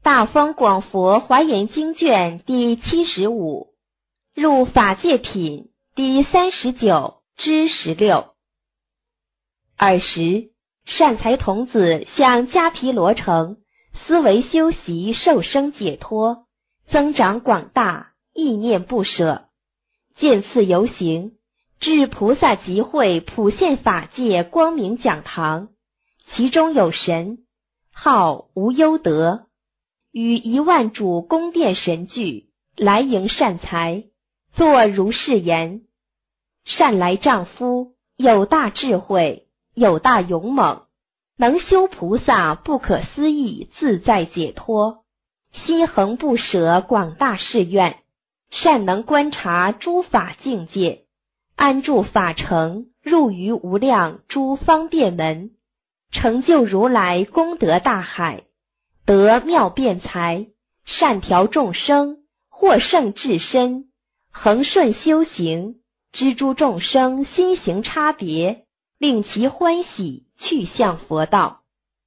大方广佛华严经卷第75，入法界品第39之16。尔时，善财童子向迦毗罗城，思维修习受生解脱，增长广大，意念不舍。见次游行，至菩萨集会普现法界光明讲堂，其中有神，号无忧德，与10000主宫殿神具，来迎善财，作如是言：善来丈夫，有大智慧，有大勇猛，能修菩萨不可思议自在解脱，心恒不舍广大誓愿，善能观察诸法境界，安住法城，入于无量诸方便门，成就如来功德大海，得妙辩才，善调众生，获胜至身，恒顺修行，知诸众生心行差别，令其欢喜，去向佛道。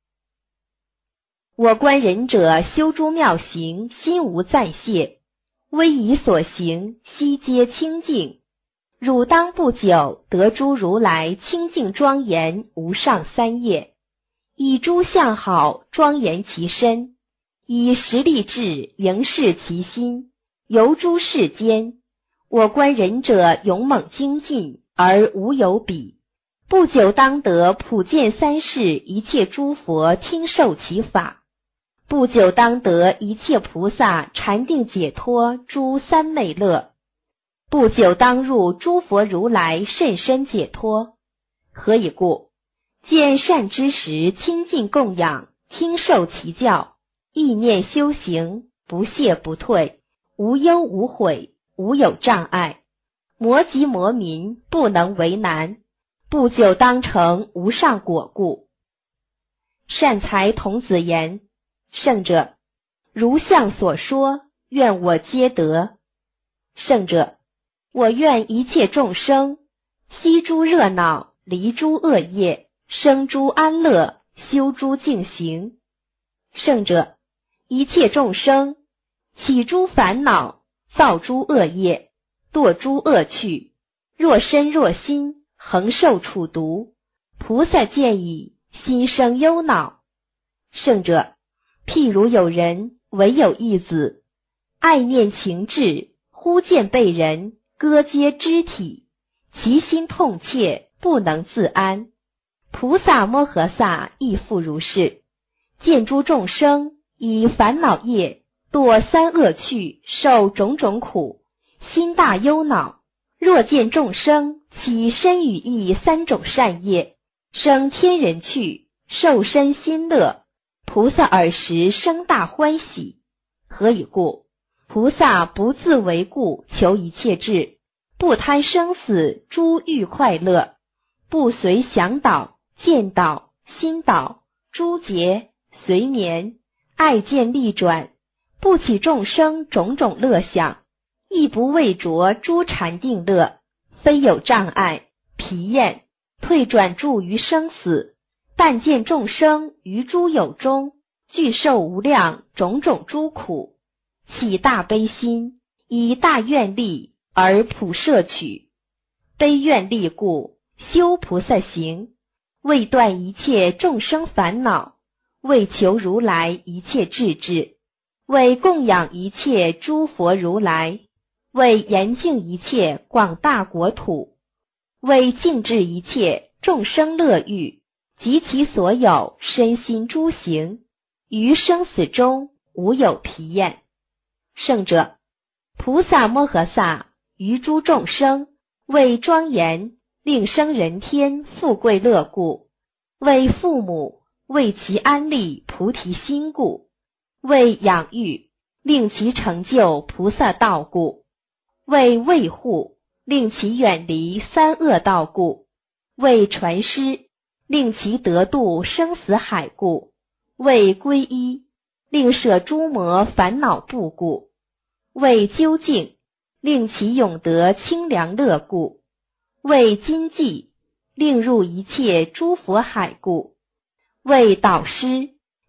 我观仁者修诸妙行，心无暂懈，威仪所行，悉皆清净。汝当不久得诸如来清净庄严无上三业，以诸相好庄严其身，以实力智迎视其心，游诸世间。我观仁者勇猛精进，而无有比。不久当得普见三世一切诸佛听受其法，不久当得一切菩萨禅定解脱诸三昧乐，不久当入诸佛如来甚深解脱。何以故？见善知识亲近供养，听受其教，意念修行，不懈不退，无忧无悔，无有障碍，魔及魔民不能为难，不久当成无上果故。善财童子言：圣者，如相所说，愿我皆得。圣者，我愿一切众生息诸热闹，离诸恶业，生诸安乐，修诸净行。圣者，一切众生起诸烦恼，造诸恶业，堕诸恶趣，若身若心，恒受处毒，菩萨见已，心生忧恼。圣者，譬如有人唯有一子，爱念情志，忽见被人割截肢体，其心痛切，不能自安。菩萨摩诃萨亦复如是，见诸众生以烦恼业堕三恶趣，受种种苦，心大忧恼。若见众生起身语意3种善业，生天人趣，受身心乐，菩萨尔时生大欢喜。何以故？菩萨不自为故，求一切智，不贪生死诸欲快乐，不随想导、见导、心导、诸结、随眠、爱见利转，不起众生种种乐想，亦不畏着诸禅定乐，非有障碍、疲厌，退转住于生死，但见众生于诸有中，具受无量种种诸苦，起大悲心，以大愿力而普摄取。悲愿力故，修菩萨行，为断一切众生烦恼，为求如来一切智智，为供养一切诸佛如来，为严净一切广大国土，为净治一切众生乐欲，及其所有身心诸行，于生死中无有疲厌。圣者，菩萨摩诃萨于诸众生为庄严，令生人天富贵乐故，为父母，为其安立菩提心故，为养育，令其成就菩萨道故，为卫护，令其远离三恶道故，为传师，令其得度生死海故，为皈依，令舍诸魔烦恼怖故，为究竟，令其永得清凉乐故，为今际，令入一切诸佛海故，为导师，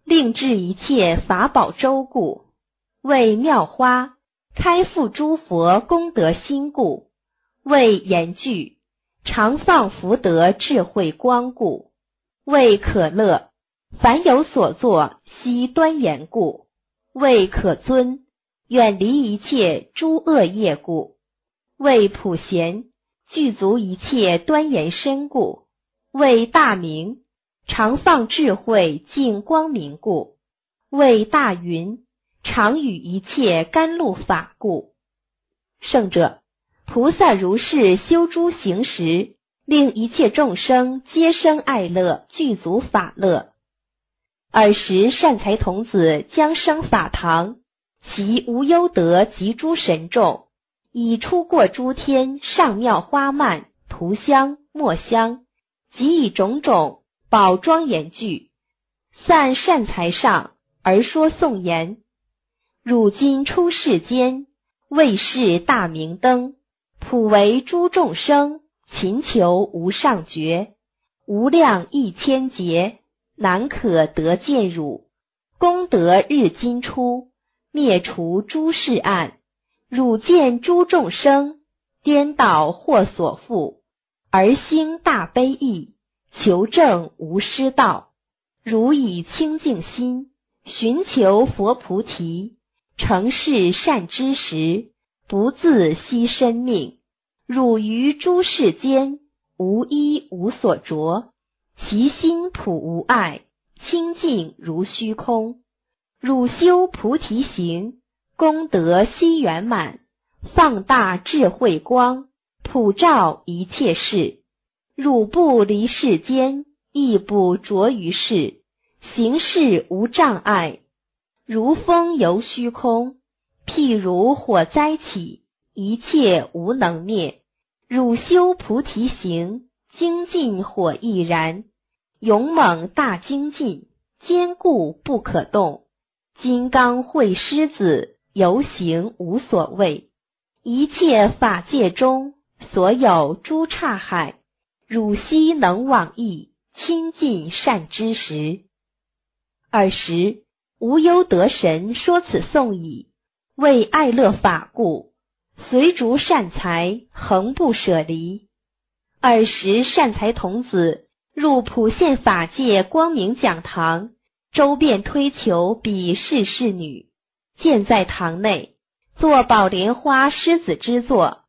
令至一切法宝周故，为妙花，开复诸佛功德心故，为严具，常放福德智慧光故，为可乐，凡有所作悉端严故，为可尊，远离一切诸恶业故，为普贤，具足一切端严身故，为大明，常放智慧净光明故，为大云，常与一切甘露法故。圣者，菩萨如是修诸行时，令一切众生皆生爱乐，具足法乐。尔时善财童子将生法堂，其无忧德及诸神众，已出过诸天上妙花蔓、涂香、墨香，及以种种宝庄严具，散善财上，而说颂言：汝今出世间，为是大明灯，普为诸众生，勤求无上觉，无量亿千劫，难可得见汝。功德日今出，灭除诸世暗，汝见诸众生，颠倒或所缚，而兴大悲意，求证无失道。汝以清净心，寻求佛菩提，成事善知识，不自惜生命。汝于诸世间，无衣无所着，其心普无碍，清净如虚空。汝修菩提行，功德悉圆满，放大智慧光，普照一切事。汝不离世间，亦不着于世，行事无障碍，如风游虚空，譬如火灾起，一切无能灭。汝修菩提行，精进火亦然，勇猛大精进，坚固不可动。金刚会狮子，游行无所谓。一切法界中，所有诸刹海，汝悉能往诣，亲近善知识。尔时无忧德神说此颂已，为爱乐法故，随逐善财，恒不舍离。尔时善财童子入普现法界光明讲堂，周遍推求彼世侍女，见在堂内，作宝莲花狮子之座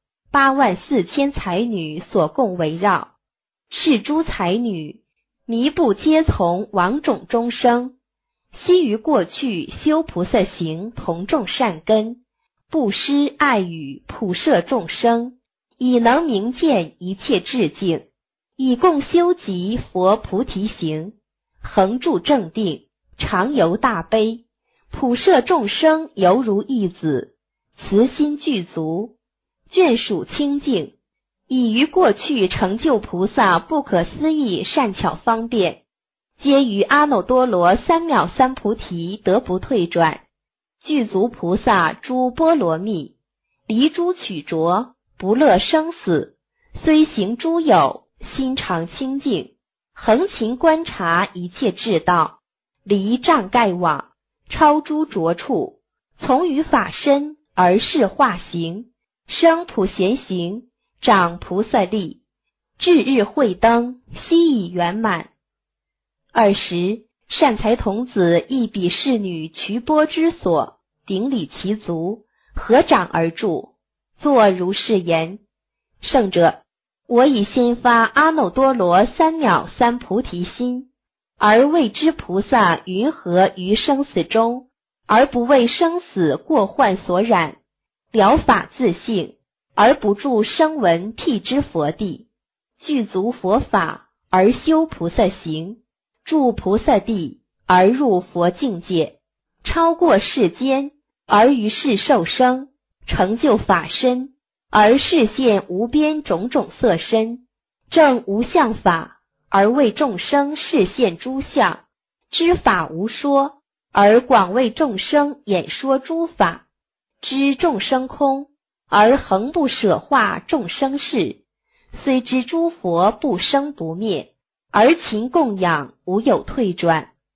，84000才女所共围绕。是诸才女，弥不皆从王种中生，昔于过去修菩萨行同种善根，布施爱语普摄众生，以能明见一切智境，以共修集佛菩提行，恒住正定，常游大悲，普摄众生犹如一子，慈心具足，眷属清净，已于过去成就菩萨不可思议善巧方便，皆于阿耨多罗三藐三菩提得不退转，具足菩萨诸波罗蜜，离诸取着，不乐生死，虽行诸有，心常清净，恒勤观察一切智道，离障盖网，超诸着处，从于法身而是化行，生普贤行，长菩萨力，至日慧灯，悉已圆满。尔时善财童子亦比侍女瞿波之所，顶礼其足，合掌而住，作如是言：圣者，我已先发阿耨多罗三藐三菩提心，而为知菩萨云何于生死中，而不为生死过患所染，了法自性，而不住声闻辟支佛地，具足佛法，而修菩萨行，住菩萨地，而入佛境界，超过世间，而于世受生，成就法身，而示现无边种种色身，证无相法，而为众生示现诸相，知法无说，而广为众生演说诸法，知众生空，而恒不舍化众生事，虽知诸佛不生不灭，而勤供养无有退转，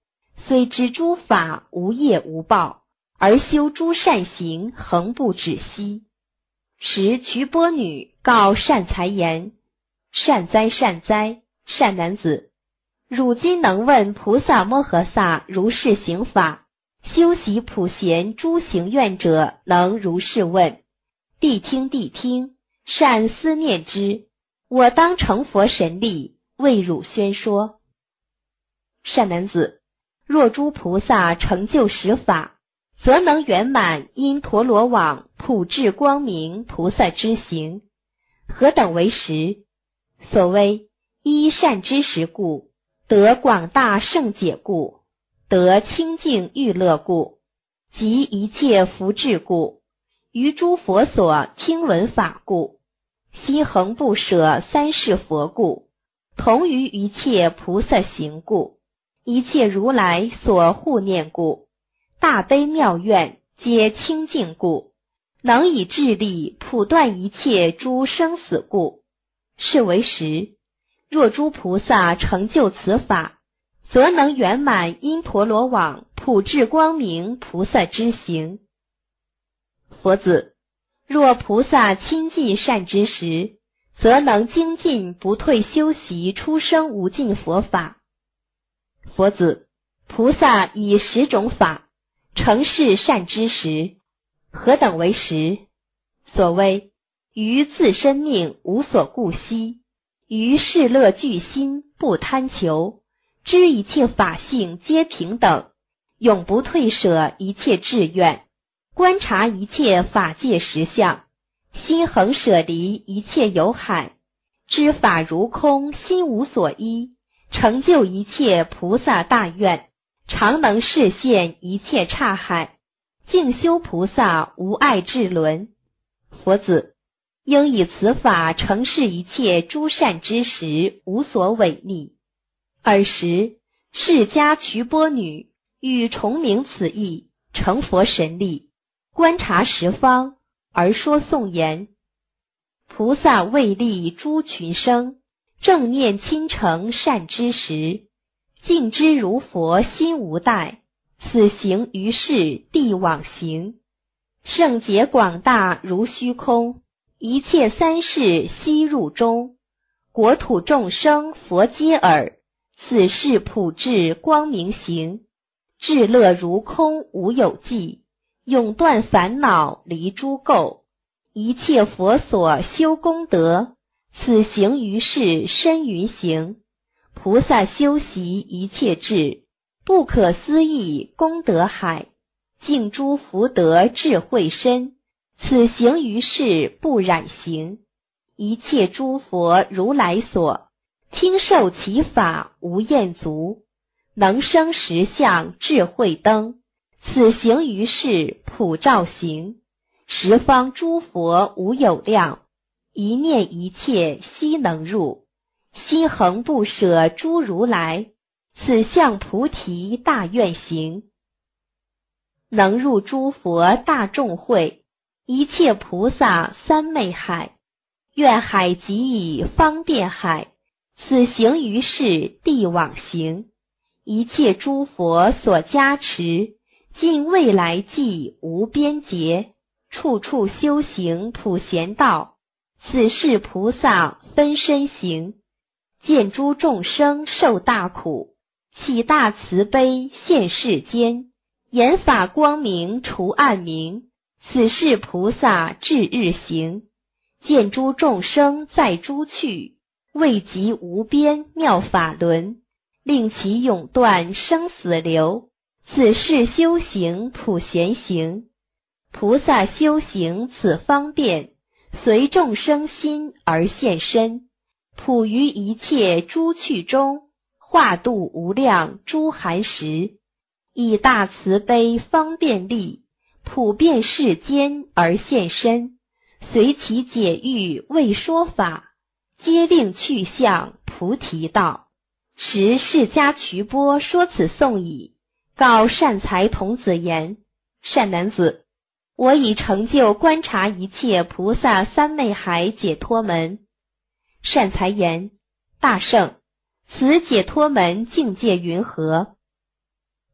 虽知诸法无业无报，而修诸善行，恒不止息。时瞿波女告善财言：善哉善哉，善男子，汝今能问菩萨摩诃萨如是行法，修习普贤诸行愿者，能如是问。谛听谛听，善思念之，我当成佛神力，为汝宣说。善男子，若诸菩萨成就实法，则能圆满因陀罗网普至光明菩萨之行。何等为实？所谓依善知识故，得广大圣解故，得清净欲乐故，及一切福智故，于诸佛所听闻法故，心恒不舍三世佛故，同于一切菩萨行故，一切如来所护念故，大悲妙愿皆清净故，能以智力普断一切诸生死故，是为实。若诸菩萨成就此法，则能圆满因陀罗网普至光明菩萨之行。佛子，若菩萨亲近善知识，则能精进不退修习出生无尽佛法。佛子，菩萨以10种法成是善知识。何等为实？所谓于自身命无所顾惜，于世乐具心不贪求，知一切法性皆平等，永不退舍一切志愿，观察一切法界实相，心恒舍离一切有海，知法如空，心无所依，成就一切菩萨大愿，常能示现一切刹海，净修菩萨无碍智轮。佛子，应以此法成是一切诸善之时，无所违逆。尔时释迦瞿波女欲重明此义，成佛神力，观察十方，而说颂言：菩萨为利诸群生，正念亲诚善知识，尽知如佛心无怠，此行于世地往行，圣解广大如虚空，一切三世悉入中，国土众生佛皆耳，此事普至光明行，至乐如空无有际，永断烦恼离诸垢，一切佛所修功德，此行于世深云行，菩萨修习一切智，不可思议功德海，净诸福德智慧深，此行于世不染行，一切诸佛如来所听受其法无厌足，能生实相智慧灯，此行于世普照行，十方诸佛无有量，一念一切悉能入，心恒不舍诸如来，此相菩提大愿行，能入诸佛大众会，一切菩萨三昧海，愿海即以方便海，此行于世地往行，一切诸佛所加持，尽未来际无边劫，处处修行普贤道，此是菩萨分身行，见诸众生受大苦，起大慈悲现世间，言法光明除暗明，此是菩萨至日行，见诸众生在诸趣，未及无边妙法轮，令其永断生死流，此是修行普贤行。菩萨修行此方便，随众生心而现身，普于一切诸趣中，化度无量诸寒食，以大慈悲方便力，普遍世间而现身，随其解欲为说法，皆令去向菩提道。时释迦瞿波说此颂已，告善财童子言：善男子，我已成就观察一切菩萨三昧海解脱门。善财言：大圣，此解脱门境界云何？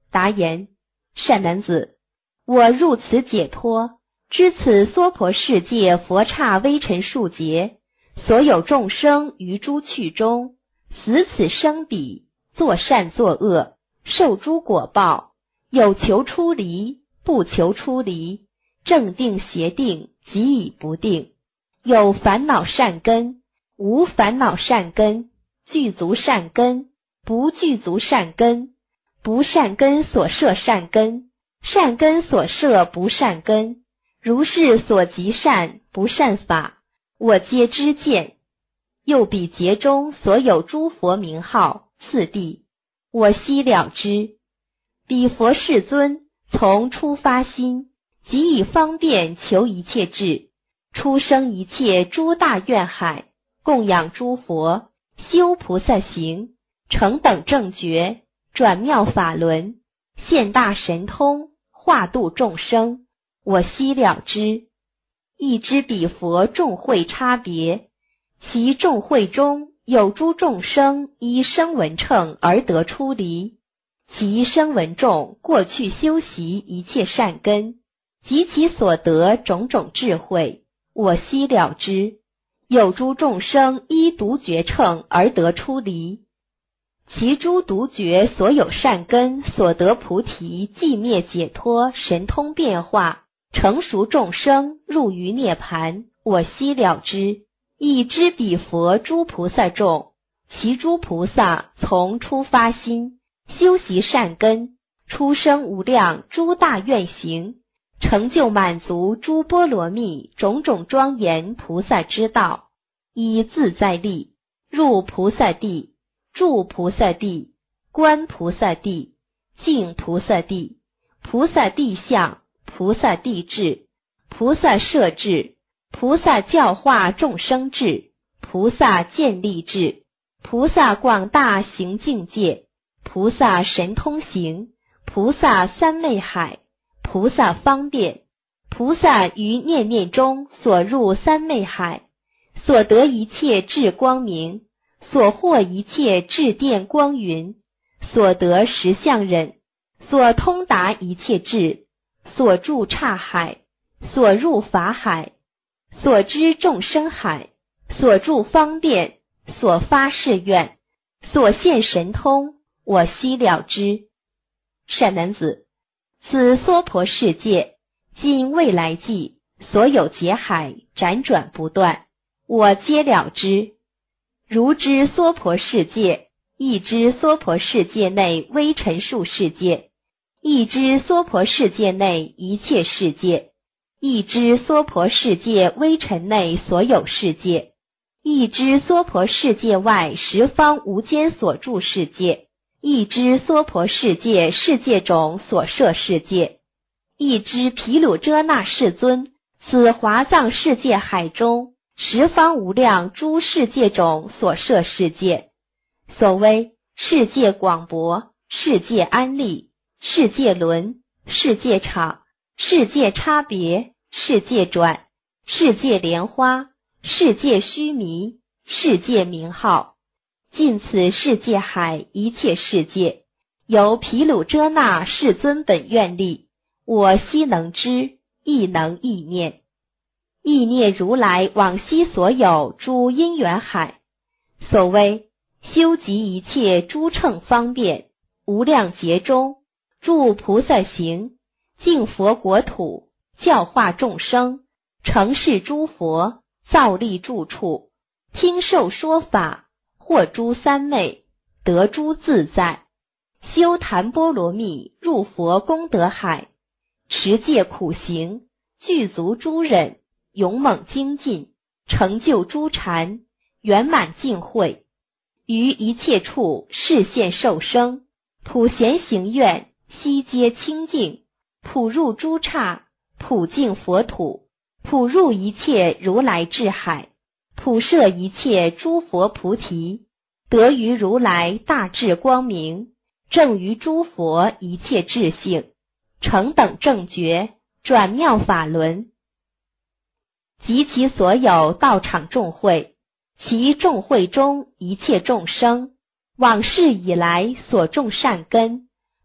答言：善男子，我入此解脱，知此娑婆世界佛刹微尘数劫，所有众生于诸趣中，死此生彼，作善作恶，受诸果报，有求出离，不求出离，正定邪定，即已不定，有烦恼善根，无烦恼善根，具足善根，不具足善根，不善根所摄善根，善根所摄不善根，如是所及善不善法，我皆知见。又彼劫中所有诸佛名号次第，我悉了知。彼佛世尊从初发心，即以方便求一切智，出生一切诸大愿海，供养诸佛，修菩萨行，成等正觉，转妙法轮，现大神通，化度众生，我悉了知。亦知彼佛众会差别，其众会中有诸众生依声闻乘而得出离，其声闻众过去修习一切善根，及其所得种种智慧，我悉了知。有诸众生依独觉乘而得出离，其诸独觉所有善根所得菩提寂灭解脱神通变化，成熟众生入于涅盘，我悉了知。亦知彼佛诸菩萨众，其诸菩萨从初发心，修习善根，出生无量诸大愿行，成就满足诸波罗蜜种种庄严菩萨之道，依自在力，入菩萨地，住菩萨地，观菩萨地，净菩萨地，菩萨地相，菩萨地智，菩萨摄智，菩萨教化众生智，菩萨建立智，菩萨广大行境界，菩萨神通行，菩萨三昧海，菩萨方便，菩萨于念念中所入三昧海，所得一切智光明，所获一切智电光云，所得实相忍，所通达一切智，所住刹海，所入法海，所知众生海，所住方便，所发誓愿，所现神通，我悉了知。善男子，此娑婆世界今未来际所有劫海辗转不断，我皆了知。如知娑婆世界，亦知娑婆世界内微尘数世界，亦知娑婆世界内一切世界，亦知娑婆世界微尘内所有世界，亦知娑婆世界外十方无间所住世界，亦知娑婆世界世界种所摄世界，亦知毗卢遮那世尊此华藏世界海中十方无量诸世界种所摄世界。所谓世界广博，世界安立，世界轮，世界场，世界差别，世界转，世界莲花，世界须弥，世界名号，尽此世界海一切世界，由毗卢遮那世尊本愿力，我悉能知，亦能意念。意念如来往昔所有诸因缘海。所谓修集一切诸乘方便，无量劫中住菩萨行，净佛国土，教化众生，成事诸佛，造立住处，听受说法，获诸三昧，得诸自在，修檀波罗蜜，入佛功德海，持戒苦行，具足诸忍，勇猛精进，成就诸禅，圆满净慧，于一切处示现受生，普贤行愿，悉皆清净，普入诸刹，普净佛土，普入一切如来智海，普摄一切诸佛菩提，得于如来大智光明，正于诸佛一切智性，成等正觉，转妙法轮。及其所有道场众会，其众会中一切众生，往世以来所种善根，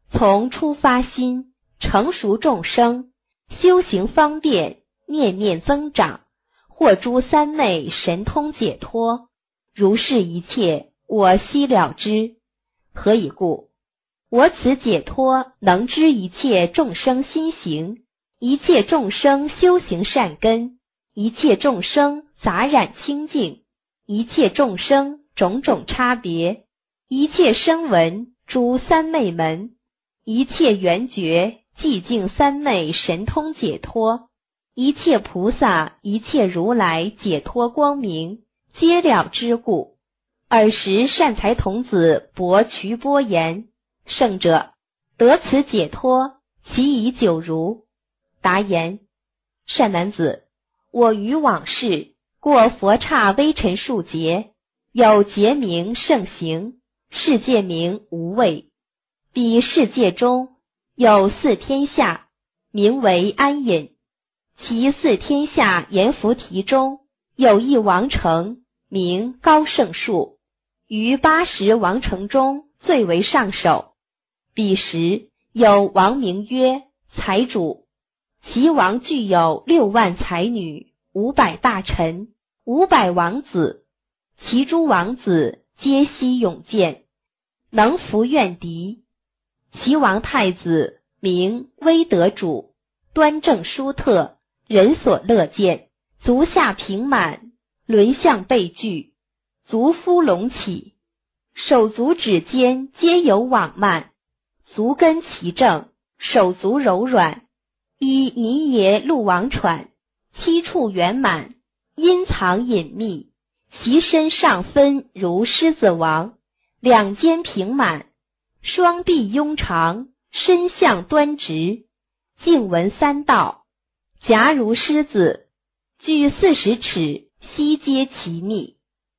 从出发心，成熟众生，修行方便，念念增长，获诸三昧神通解脱。如是一切，我悉了知。何以故？我此解脱能知一切众生心行，一切众生修行善根，一切众生杂染清净，一切众生种种差别，一切声闻诸三昧门，一切缘觉寂静三昧神通解脱，一切菩萨一切如来解脱光明，皆了知故。尔时善财童子薄瞿波言：圣者，得此解脱，其已久如？答言：善男子，我于往世过佛刹微尘数劫，有劫名盛行，世界名无畏。彼世界中有四天下，名为安隐。其四天下阎浮提中有一王城，名高胜树，于80王城中最为上首。彼时有王名曰财主，其王具有6万才女，500大臣，500王子，其诸王子皆悉勇健，能服愿敌。其王太子名威德主，端正殊特，人所乐见，足下平满，轮相背具，足肤隆起，手足指间皆有网蔓，足根齐正，手足柔软，依泥耶鹿王喘，7处圆满，阴藏隐秘，其身上分如狮子王，2肩平满，双臂雍长，身相端直，颈纹3道，颊如狮子，具40齿，悉皆其密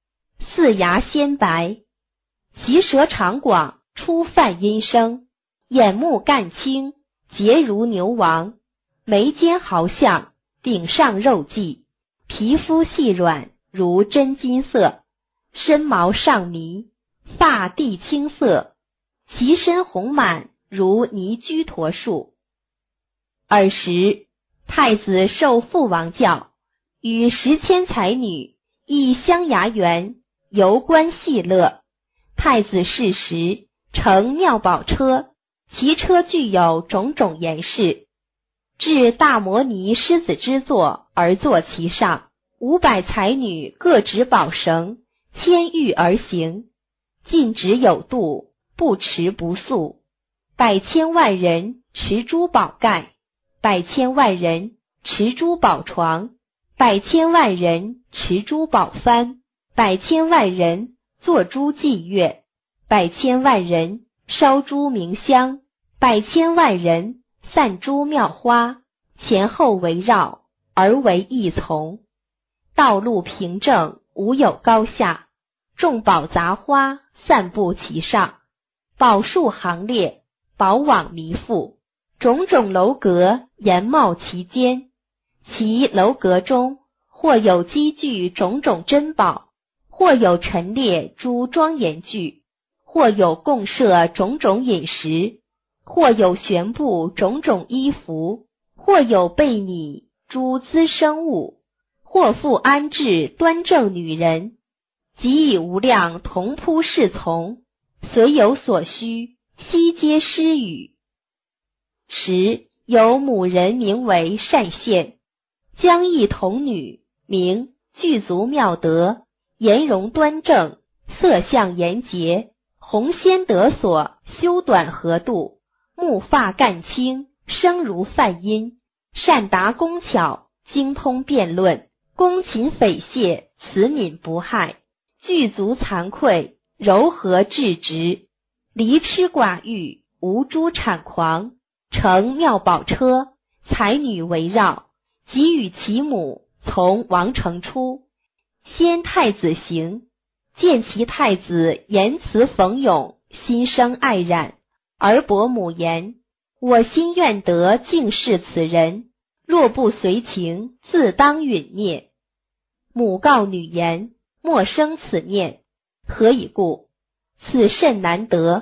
，4牙鲜白，其舌长广，出泛音声，眼目干青，睫如牛王，眉间毫像，顶上肉髻，皮肤细软，如真金色，身毛上迷，发地青色，其身红满，如泥居陀树。尔时太子受父王教，与10千才女诣香崖园，游观戏乐。太子逝时，乘妙宝车，其车具有种种严饰，至大摩尼狮子之座而坐其上，500才女各执宝绳，牵御而行，尽止有度，不驰不速。100千万人持珠宝盖，100千万人持珠宝床，100千万人持珠宝幡，100千万人坐珠祭乐，100千万人烧珠明香，100千万人散珠妙花，前后围绕，而为一从。道路平正，无有高下，众宝杂花散布其上，宝树行列，宝网弥覆，种种楼阁檐冒其间。其楼阁中，或有积聚种种珍宝，或有陈列诸庄严具，或有供设种种饮食，或有悬布种种衣服，或有备拟诸滋生物，或复安置端正女人，即以无量同铺侍从，随有所需，悉皆施予。时有母人名为善现，将一童女，名具足妙德，颜容端正，色相严洁，红仙得所，修短合度，目发干青，声如梵音，善达工巧，精通辩论，恭勤匪懈，慈悯不害，具足惭愧，柔和至直，离痴寡欲，无诸谄狂，乘妙宝车，才女围绕，即与其母从王城出，先太子行，见其太子言辞讽咏，心生爱染，而伯母言：我心愿得敬视此人，若不随情，自当陨灭。母告女言：莫生此念。何以故？此甚难得，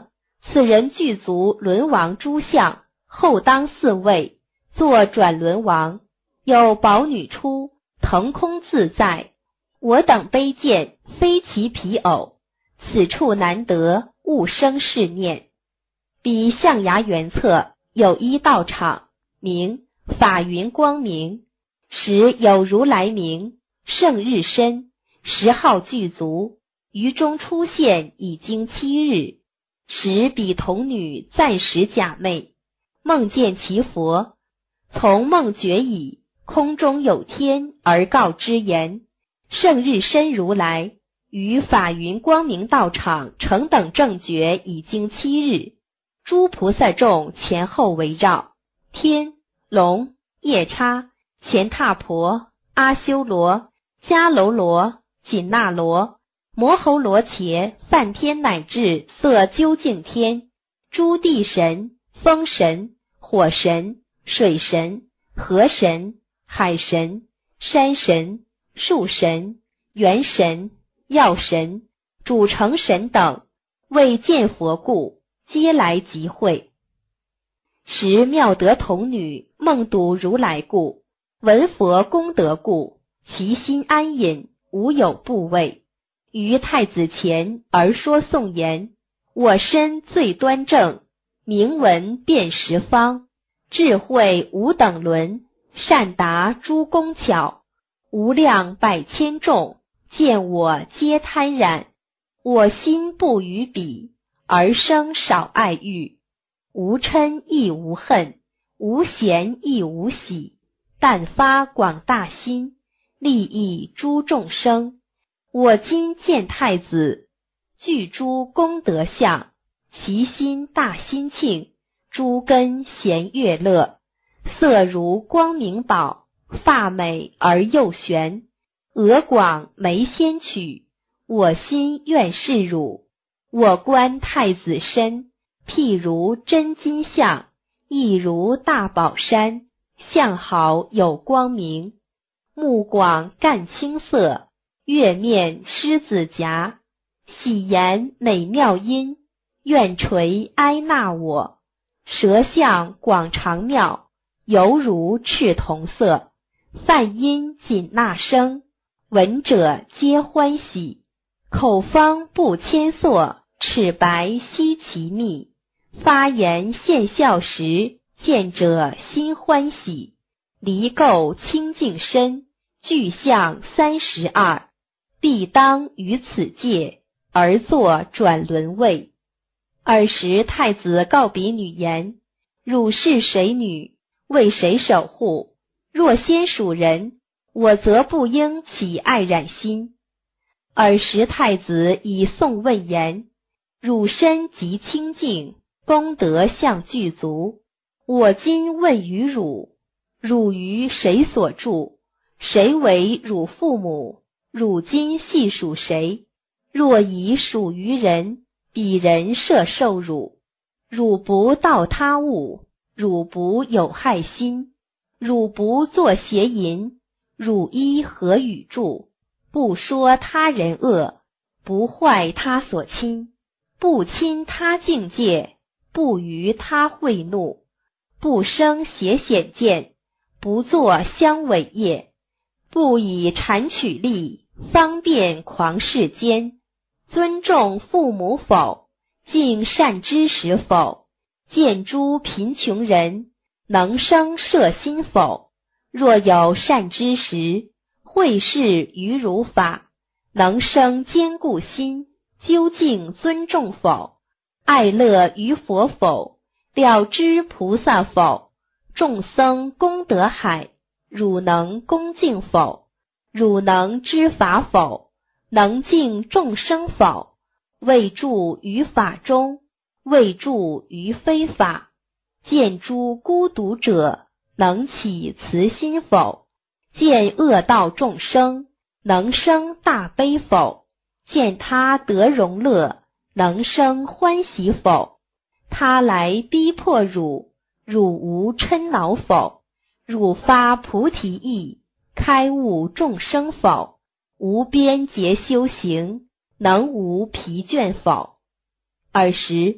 此人具足轮王诸相，后当4位，作转轮王，有宝女出，腾空自在。我等卑贱，非其皮偶，此处难得，勿生是念。彼象牙园侧有一道场，名法云光明，时有如来名，胜日身，时号具足，于中出现已经7日。时彼童女暂时假寐，梦见其佛，从梦觉矣，空中有天而告之言：胜日身如来于法云光明道场成等正觉已经7日，诸菩萨众前后围绕，天、龙、夜叉、乾闼婆、阿修罗、迦楼罗、紧那罗、摩吼罗伽、梵天乃至色究竟天、诸地神、风神、火神、水神、河神、海神、山神、树神、元神、药神、主成神等，为见佛故，皆来集会。时妙德童女梦睹如来故，闻佛功德故，其心安隐，无有怖畏。于太子前而说颂言：我身最端正，明文遍十方，智慧无等伦，善达诸工巧，无量百千众，见我皆贪染。我心不与彼，而生少爱欲，无嗔亦无恨，无嫌亦无喜，但发广大心，利益诸众生。我今见太子，具诸功德相，其心大心庆，诸根咸悦乐，色如光明宝，发美而又玄，额广眉仙曲，我心愿是汝。我观太子身，譬如真金像，亦如大宝山，相好有光明，目广干青色，月面狮子颊，喜言美妙音，愿垂哀纳我。舌相广长妙，犹如赤铜色，梵音紧那声，闻者皆欢喜。口方不千索，齿白悉其蜜，发言现笑时，见者心欢喜。离垢清净身，具相32，必当于此界，而作转轮位。尔时太子告彼女言：汝是谁女？为谁守护？若先属人，我则不应起爱染心。尔时太子以颂问言：汝身极清净，功德相具足，我今问于汝，汝于谁所住？谁为汝父母？汝今系属谁？若已属于人，彼人摄受汝。汝不盗他物，汝不有害心，汝不作邪淫，汝依何语住？不说他人恶，不坏他所亲，不侵他境界，不于他恚怒，不生邪显见，不作相违业，不以谄取利，方便狂世间。尊重父母否？敬善知识否？见诸贫穷人，能生摄心否？若有善知识，会示于如法，能生坚固心，究竟尊重否？爱乐于佛否？了知菩萨否？众僧功德海，汝能恭敬否？汝能知法否？能敬众生否？未住于法中，未住于非法。见诸孤独者，能起慈心否？见恶道众生，能生大悲否？见他得荣乐，能生欢喜否？他来逼迫汝，汝无嗔恼否？汝发菩提意，开悟众生否？无边劫修行，能无疲倦否？尔时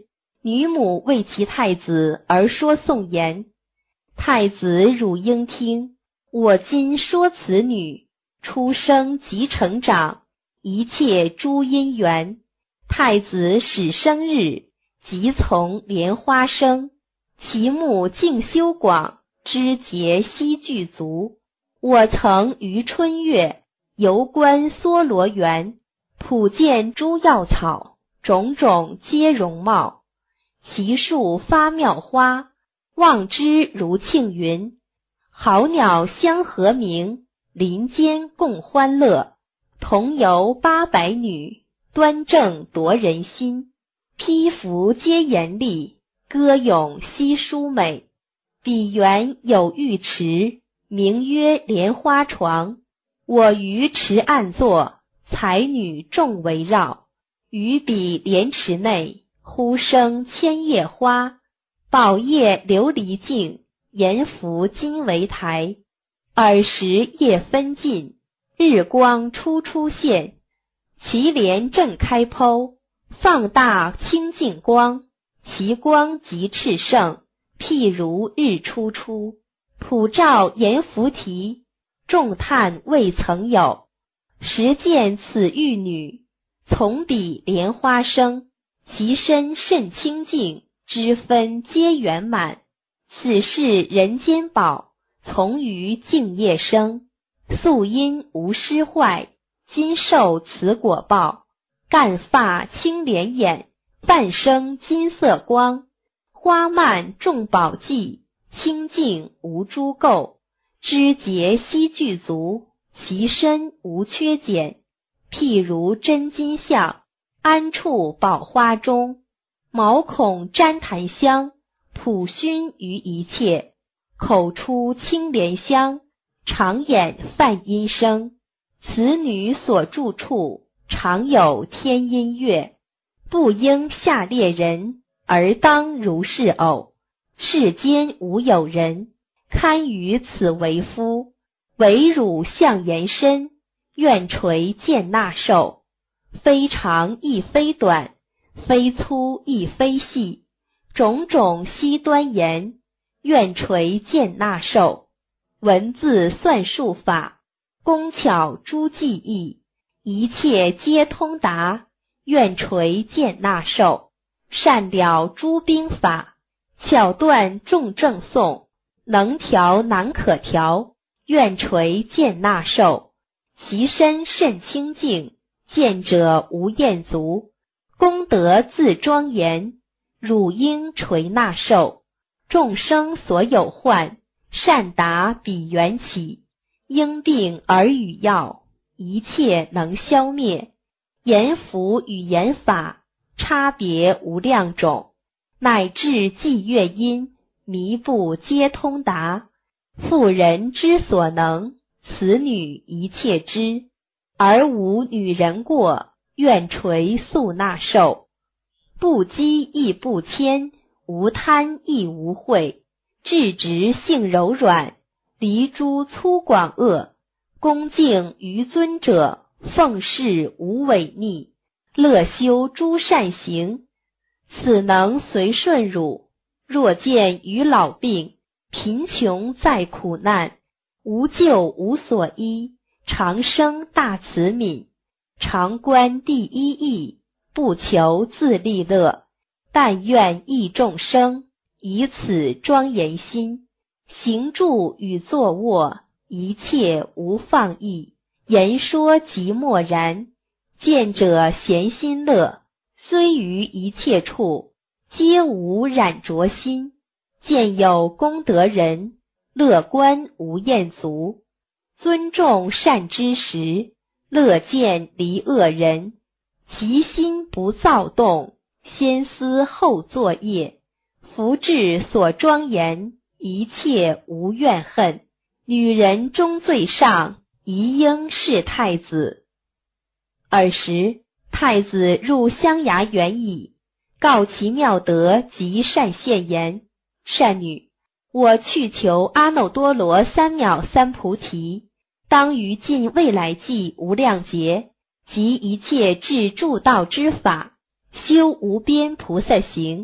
女母为其太子而说颂言：太子汝应听，我今说此女，出生即成长，一切诸因缘。太子始生日，即从莲花生，其目径修广，枝节悉具足。我曾于春月游观梭罗园，普见诸药草，种种皆容貌，其树发妙花，望之如庆云。好鸟相和鸣，林间共欢乐。同游800女，端正夺人心。披服皆严厉，歌咏悉殊美。彼园有浴池，名曰莲花床。我于池岸坐，才女众围绕。于彼莲池内，忽生千叶花，宝叶琉璃镜，阎浮金为台。尔时夜分尽，日光初现，其莲正开剖，放大清净光，其光极炽盛，譬如日初，普照阎浮提，众叹未曾有。时见此玉女，从彼莲花生，其身甚清净，脂分皆圆满。此是人间宝，从于净业生，素因无失坏，今受此果报。干发青莲眼，半生金色光，花蔓众宝髻，清净无诸垢，枝节悉具足，其身无缺减。譬如真金像，安处宝花中，毛孔沾檀香，普熏于一切。口出青莲香，常眼泛音声。此女所住处，常有天音乐。不应下列人，而当如是偶。世间无有人，堪于此为夫。唯汝相延伸，愿垂见那寿。非长亦非短，非粗亦非细，种种悉端严，愿垂见那寿。文字算术法，工巧诸技艺，一切皆通达，愿垂见那寿。善了诸兵法，巧断众正诵，能调难可调，愿垂见那寿。其身甚清净，见者无厌足，功德自庄严，汝应垂那寿。众生所有患，善达彼缘起，因病而与药，一切能消灭。言符与言法，差别无量种，乃至伎乐音，弥不皆通达。妇人之所能，此女一切知，而无女人过，愿垂素那寿。不羁亦不谦，无贪亦无恚，质直性柔软，离诸粗广恶。恭敬于尊者，奉事无违逆，乐修诸善行。此能随顺汝。若见于老病，贫穷在苦难，无救无所依，常生大慈悯，常观第一义，不求自利乐，但愿益众生，以此庄严心。行住与坐卧，一切无放逸，言说即默然。见者闲心乐，虽于一切处，皆无染着心。见有功德人，乐观无厌足。尊重善知识，乐见离恶人。其心不躁动，先思后作业。福至所庄严，一切无怨恨。女人中最上，宜应是太子。尔时，太子入香崖园矣，告其妙德及善现言：善女，我去求阿耨多罗三藐三菩提，当于尽未来际无量劫，及一切至助道之法，修无边菩萨行，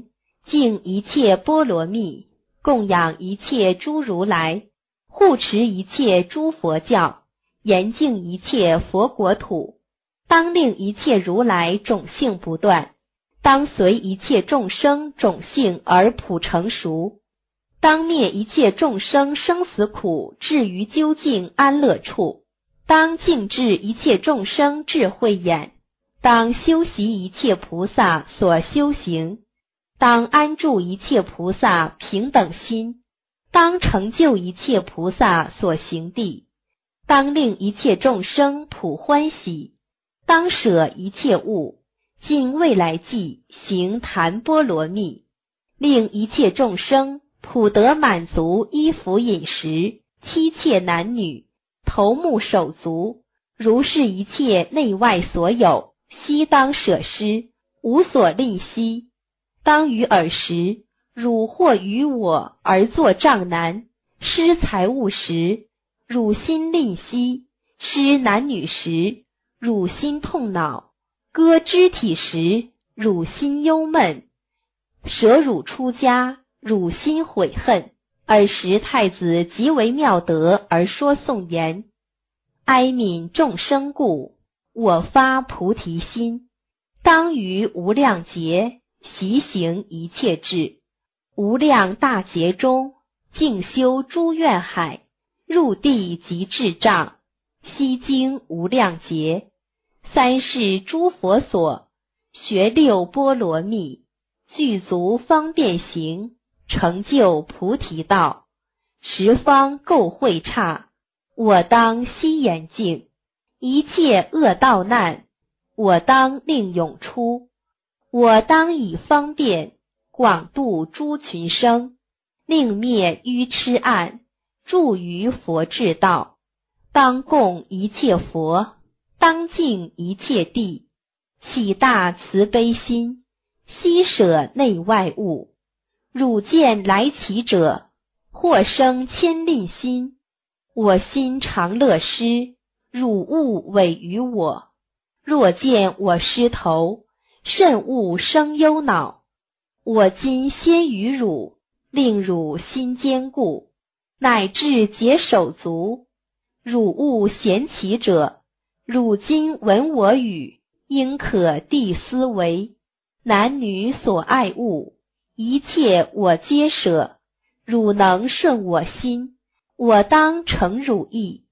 敬一切波罗蜜，供养一切诸如来，护持一切诸佛教，严净一切佛国土，当令一切如来种性不断，当随一切众生种性而普成熟，当灭一切众生生死苦，至于究竟安乐处，当净治一切众生智慧眼，当修习一切菩萨所修行，当安住一切菩萨平等心，当成就一切菩萨所行地，当令一切众生普欢喜，当舍一切物，尽未来际行檀波罗蜜，令一切众生普得满足衣服饮食，妻妾男女，头目手足，如是一切内外所有，悉当舍施，无所吝惜。当于尔时，汝或于我而作障难，施财物时，汝心吝惜；施男女时，汝心痛恼；割肢体时，汝心忧闷；舍汝出家，汝心悔恨。尔时太子极为妙德而说颂言：哀悯众生故，我发菩提心，当于无量劫习行一切智，无量大劫中净修诸愿海，入地即智障，悉经无量劫，三世诸佛所，学六波罗蜜，具足方便行，成就菩提道。十方垢秽刹，我当悉严净；一切恶道难，我当令永出。我当以方便广度诸群生，令灭愚痴暗，住于佛智道。当供一切佛，当净一切地，起大慈悲心，悉舍内外物。汝见来其者，或生千吝心。我心常乐施，汝勿违于我。若见我失头，慎勿生忧恼。我今先于汝，令汝心坚固，乃至解手足。汝勿嫌其者，汝今闻我语，应可谛思维。男女所爱物，一切我皆舍。汝能顺我心，我当成汝意。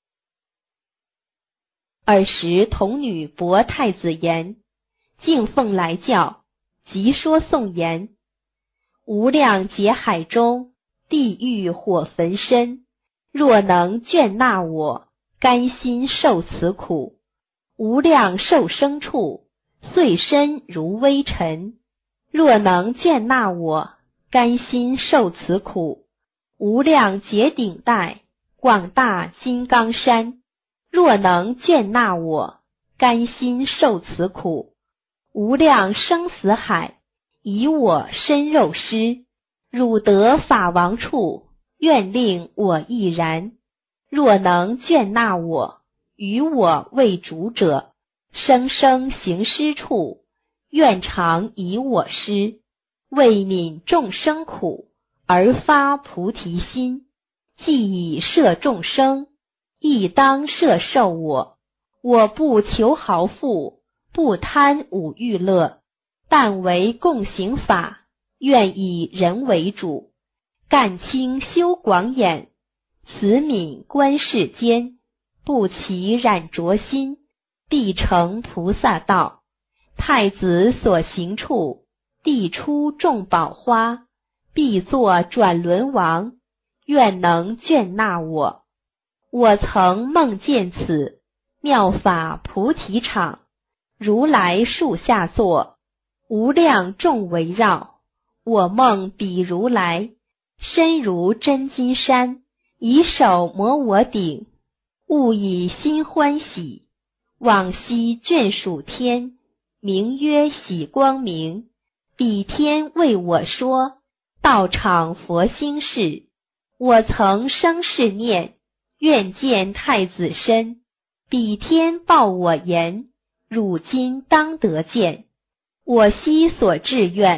尔时童女薄太子言：敬奉来教，即说颂言：无量劫海中，地狱火焚身，若能眷纳我，甘心受此苦。无量受生处，遂身如微尘，若能眷纳我，甘心受此苦。无量劫顶戴，广大金刚山，若能眷纳我，甘心受此苦。无量生死海，以我身肉施，汝得法王处，愿令我亦然。若能眷纳我，与我为主者，生生行施处，愿常以我施，为悯众生苦，而发菩提心，既已摄众生，亦当摄受我。我不求豪富，不贪五欲乐，但为共行法，愿以人为主。干清修广眼，慈悯观世间，不起染浊心，必成菩萨道。太子所行处，地出众宝花，必作转轮王，愿能眷纳我。我曾梦见此妙法菩提场，如来树下坐，无量众围绕。我梦彼如来，身如真金山，以手摩我顶，悟以心欢喜。往昔眷属天，名曰喜光明。彼天为我说，道场佛心事。我曾生是念，愿见太子身。彼天报我言，汝今当得见。我昔所志愿，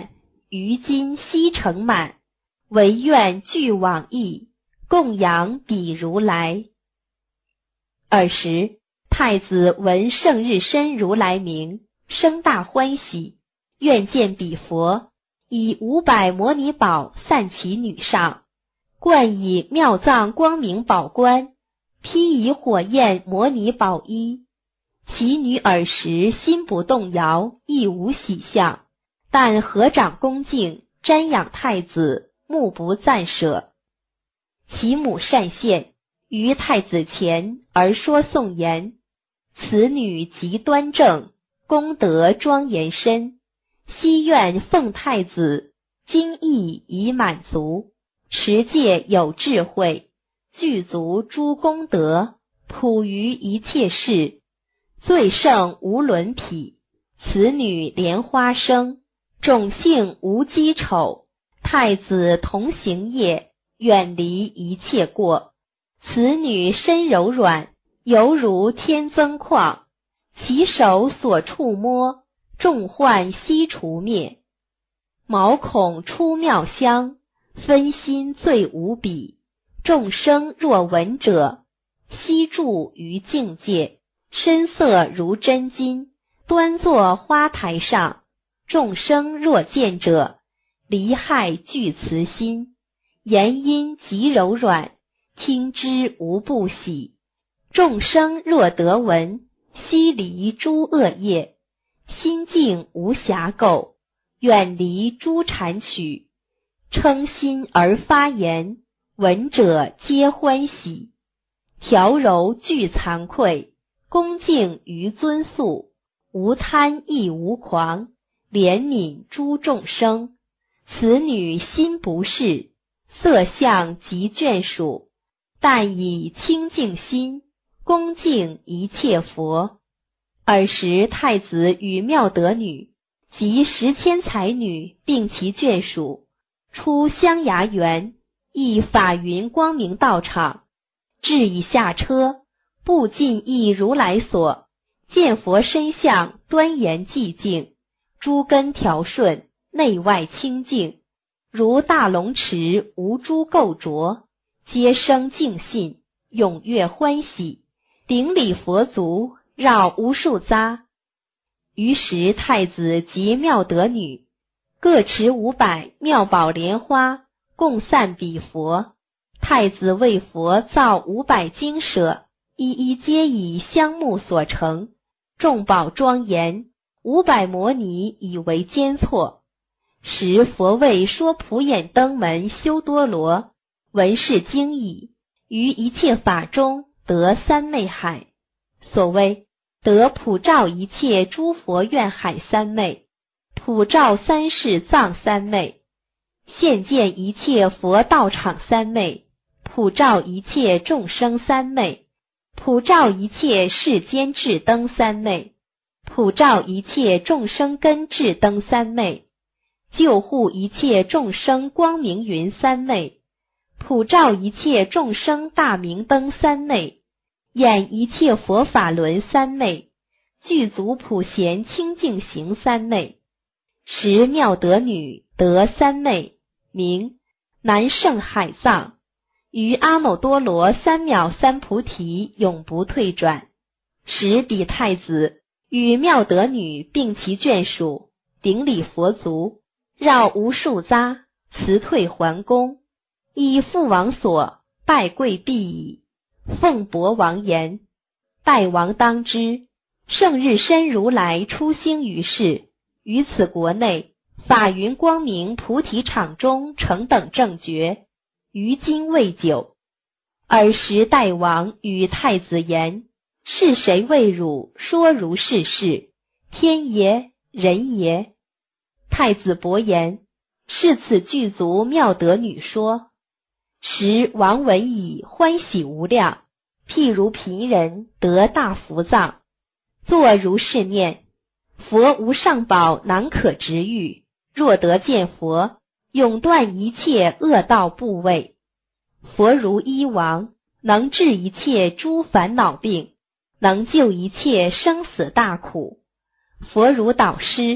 于今悉成满，唯愿具往诣，供养彼如来。20太子闻胜日身如来名，生大欢喜，愿见彼佛，以500摩尼宝散其女上，冠以妙藏光明宝冠，披以火焰摩尼宝衣。其女尔时心不动摇，亦无喜相，但合掌恭敬，瞻仰太子，目不暂舍。其母善现，于太子前而说颂言：此女极端正，功德庄严深，希愿奉太子，今意已满足，持戒有智慧，具足诸功德，普于一切事，最胜无伦匹。此女莲花生，种性无积丑，太子同行业，远离一切过。此女身柔软，犹如天增旷，其手所触摸，众患悉除灭。毛孔出妙香，分心最无比，众生若闻者，悉住于境界，身色如真金，端坐花台上，众生若见者，离害具慈心，言音极柔软，听之无不喜。众生若得闻，悉离诸恶业，心净无暇垢，远离诸缠曲，称心而发言，闻者皆欢喜。调柔具惭愧，恭敬于尊肃，无贪亦无狂，怜悯诸众生。此女心不是，色相极眷属，但以清净心，恭敬一切佛。尔时太子与妙德女及10千才女并其眷属，出香崖园，诣法云光明道场，至已下车，步进一如来所，见佛身相端严寂静，诸根调顺，内外清净，如大龙池无诸垢浊，皆生净信，踊跃欢喜，顶礼佛足，绕无数匝。于时太子及妙德女各持500妙宝莲花，共散彼佛。太子为佛造500精舍，一一皆以香木所成，众宝庄严，500摩尼以为坚错。时佛为说普眼灯门修多罗，闻是经已，于一切法中得三昧海。所谓得普照一切诸佛愿海三昧，普照三世藏三昧，现见一切佛道场三昧，普照一切众生三昧，普照一切世间智灯三昧，普照一切众生根智灯三昧，救护一切众生光明云三昧，普照一切众生大明灯三昧，演一切佛法轮三昧，具足普贤清净行三昧。时妙德女得三昧，名南胜海藏，于阿耨多罗三藐三菩提永不退转。时彼太子与妙德女并其眷属，顶礼佛足，绕无数匝，辞退还宫，以父王所拜跪毕矣。奉博王言：大王当知，胜日身如来出兴于世，于此国内法云光明菩提场中成等正觉，于今未久。尔时大王与太子言：是谁为汝说如是事？天爷，人爷？太子伯言：是此具足妙德女说。时王闻已，欢喜无量，譬如贫人得大福藏，作如是念：佛无上宝难可值遇，若得见佛，永断一切恶道部位。佛如医王，能治一切诸烦恼病，能救一切生死大苦。佛如导师，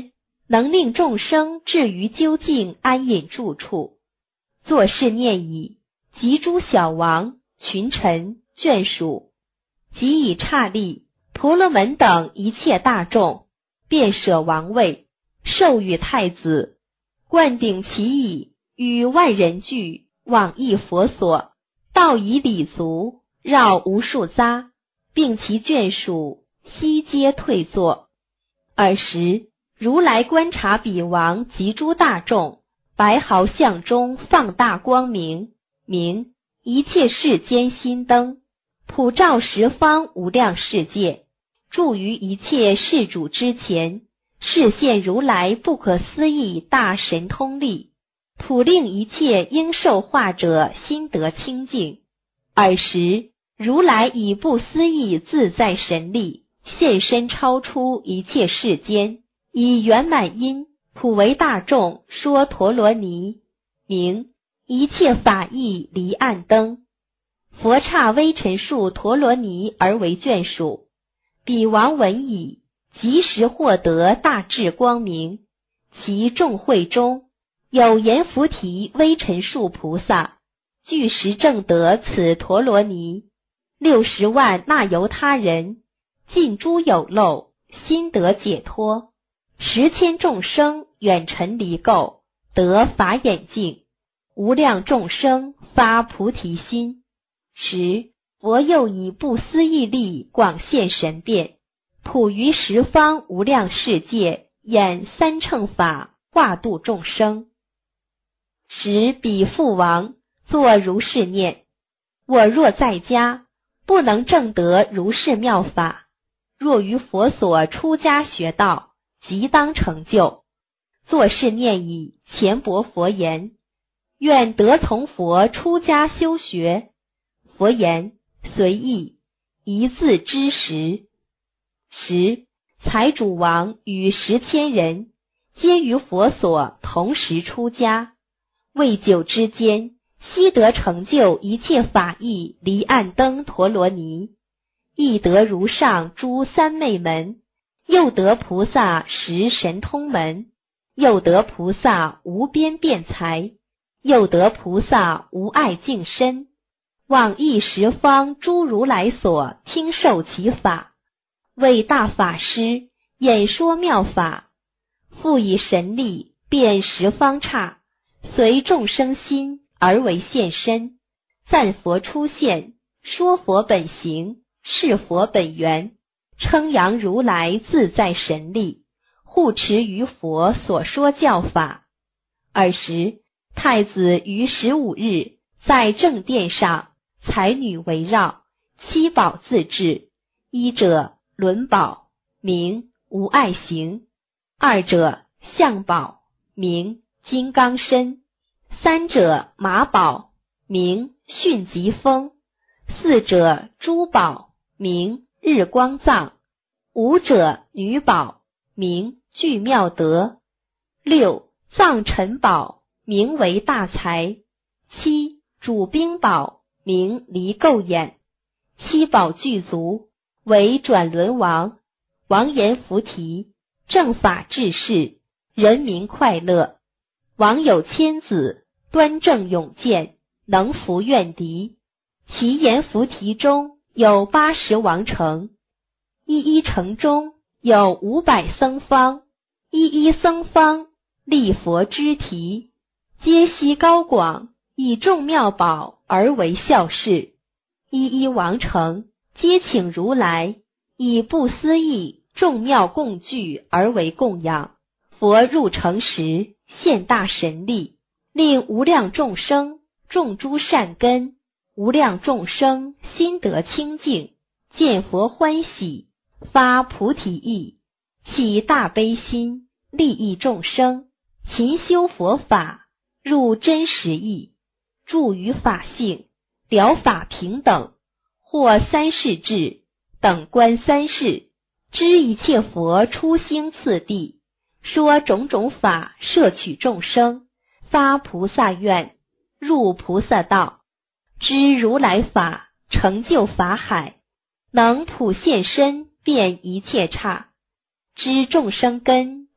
能令众生至于究竟安隐住处。作是念已，及诸小王、群臣、眷属，即以刹利、婆罗门等一切大众，便舍王位，授予太子，灌顶其椅，与万人俱往诣佛所，道以礼足，绕无数匝，并其眷属悉皆退坐。尔时如来观察彼王及诸大众，白毫相中放大光明，明一切世间心灯，普照十方无量世界，住于一切世主之前，示现如来不可思议大神通力，普令一切应受化者心得清净。尔时如来以不思议自在神力，现身超出一切世间，以圆满音普为大众说陀罗尼，名一切法义离暗灯。佛刹微尘数陀罗尼而为眷属。彼王闻已，即时获得大智光明。其众会中有阎浮提微尘数菩萨，具时证得此陀罗尼。60万那由他人，尽诸有漏，心得解脱。10千众生远尘离垢，得法眼净。无量众生发菩提心。时佛又以不思议力广现神变，普于十方无量世界，演三乘法，化度众生。时彼父王作如是念：我若在家，不能证得如是妙法，若于佛所出家学道，即当成就。作是念已，前薄佛言：愿得从佛出家修学。佛言：随意，一字之时。时财主王与10千人，皆于佛所同时出家，未久之间，悉得成就一切法义离暗灯陀罗尼，亦得如上诸三昧门，又得菩萨10神通门，又得菩萨无边辩才，又得菩萨无碍净身，往诣十方诸如来所听受其法，为大法师演说妙法，复以神力遍十方刹，随众生心而为现身，赞佛出现，说佛本行，是佛本源，称扬如来自在神力，护持于佛所说教法。尔时太子于15日，在正殿上，才女围绕，7宝自制。一者轮宝，名无碍行；二者象宝，名金刚身；三者马宝，名迅疾风；四者珠宝，名日光藏；五者女宝，名具妙德；六藏尘宝，名为大财；七主兵宝，名离垢眼；七宝具足，为转轮王，王阎浮提，正法治世，人民快乐。王有千子，端正勇健，能服怨敌。其阎浮提中有80王城，一城中有500僧坊，一僧坊立佛之题，皆悉高广，以众妙宝而为孝事。一王城皆请如来，以不思议众妙供具而为供养。佛入城时，现大神力，令无量众生种诸善根，无量众生心得清净，见佛欢喜，发菩提意，起大悲心，利益众生，勤修佛法，入真实义，住于法性，了法平等，获三世智，等观三世，知一切佛出兴次第，说种种法摄取众生，发菩萨愿，入菩萨道，知如来法，成就法海，能普现身遍一切刹，知众生根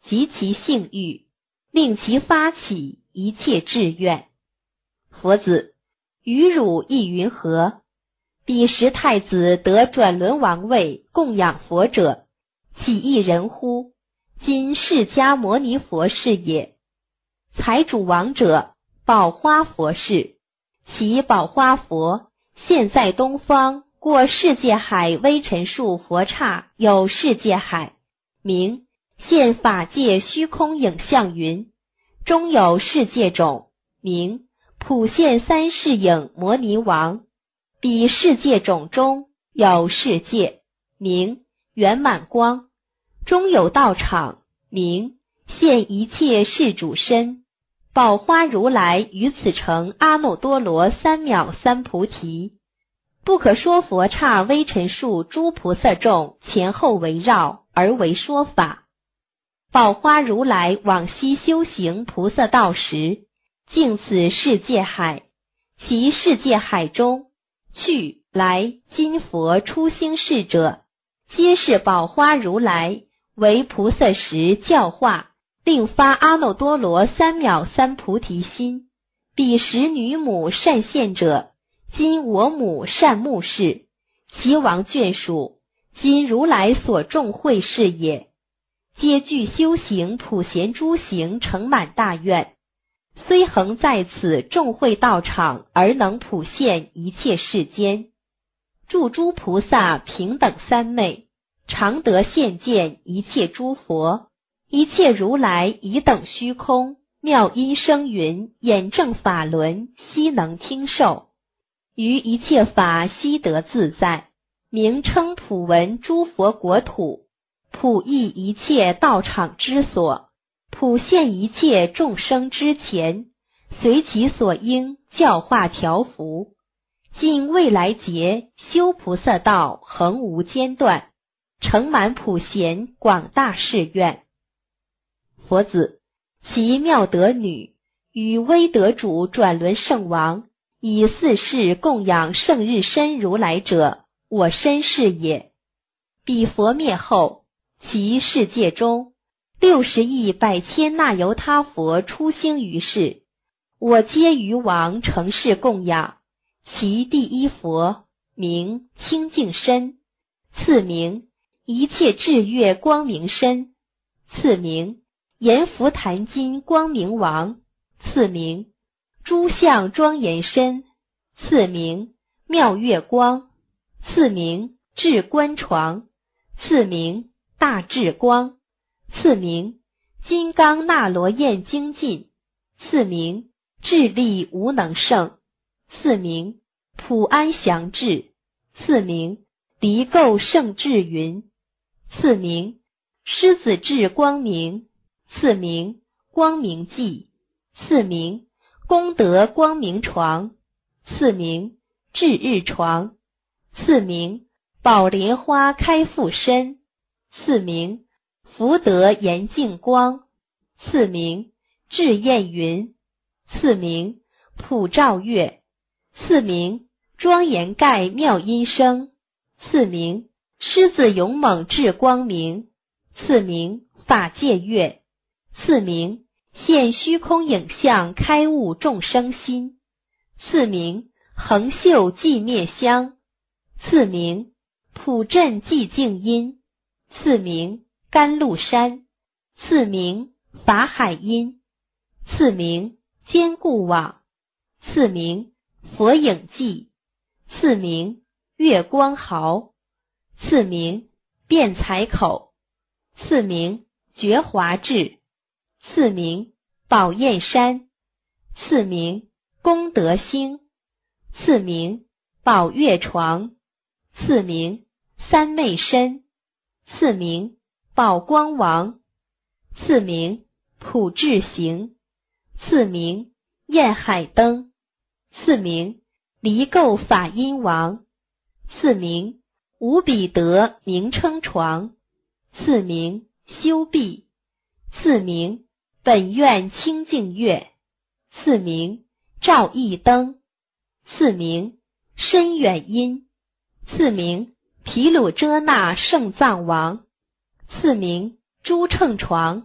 及其性欲，令其发起一切志愿。佛子，于汝意云何？彼时太子得转轮王位，供养佛者，岂一人乎？今释迦牟尼佛是也。财主王者，宝花佛是。其宝花佛现在东方，过世界海微尘数佛刹有世界海，名现法界虚空影像云，中有世界种，名普现三世影摩尼王。彼世界种中有世界，名圆满光，中有道场，名现一切世主身。宝花如来于此成阿耨多罗三藐三菩提。不可说佛刹微尘数诸菩萨众前后围绕而为说法。宝花如来往昔修行菩萨道时，境此世界海，其世界海中去来今佛出兴世者，皆是宝花如来为菩萨时教化，令发阿耨多罗三藐三菩提心。彼时女母善现者，今我母善目视，其王眷属，今如来所众会是也。皆具修行普贤诸行成满大愿，虽恒在此众会道场，而能普现一切世间。诸诸菩萨平等三昧，常得现见一切诸佛，一切如来以等虚空，妙音声云，眼正法轮，悉能听受。于一切法悉得自在，名称普闻诸佛国土，普益一切道场之所，普现一切众生之前，随其所应教化调伏。尽未来劫修菩萨道，恒无间断，成满普贤广大誓愿。佛子，其妙德女与威德主转轮圣王，以四世供养圣日身如来者，我身是也。彼佛灭后，其世界中60亿百千那由他佛出兴于世，我皆于王承事供养。其第一佛名清净身，次名一切智月光明身，次名阎浮檀金光明王，次名诸相庄严身，次名妙月光，次名智观床，次名大智光，次名金刚那罗焰精进，次名智力无能胜，次名普安祥智，次名离垢胜智云，次名狮子智光明，次名光明记，次名功德光明床，次名智日床，次名宝莲花开复身，次名福德严净光，次名智焰云，次名普照月，次名庄严盖妙音声，次名狮子勇猛智光明，次名法界月，次名现虚空影像开悟众生心，次名恒秀寂灭香，次名普振寂静音，次名甘露山，次名法海音，次名坚固网，次名佛影记，次名月光毫，次名辩才口，次名觉华智，次名宝焰山，次名功德星，次名宝月床，次名三昧身，次名宝光王，次名普智行，次名焰海灯，次名离垢法音王，次名无比德名称床，次名修毕，次名本愿清净月，次名照义灯，次名深远音，次名毗卢遮那圣藏王，次名诸乘床，